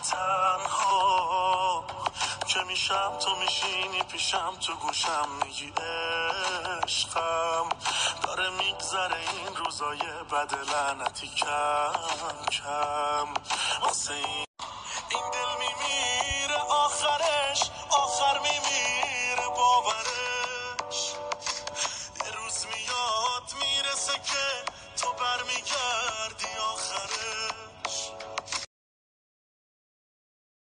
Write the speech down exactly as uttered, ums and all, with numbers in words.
تنها که میشم تو میشینی پیشم تو گوشم میگی عشقم داره میگذره این روزای بد لعنتی کم کم واسه این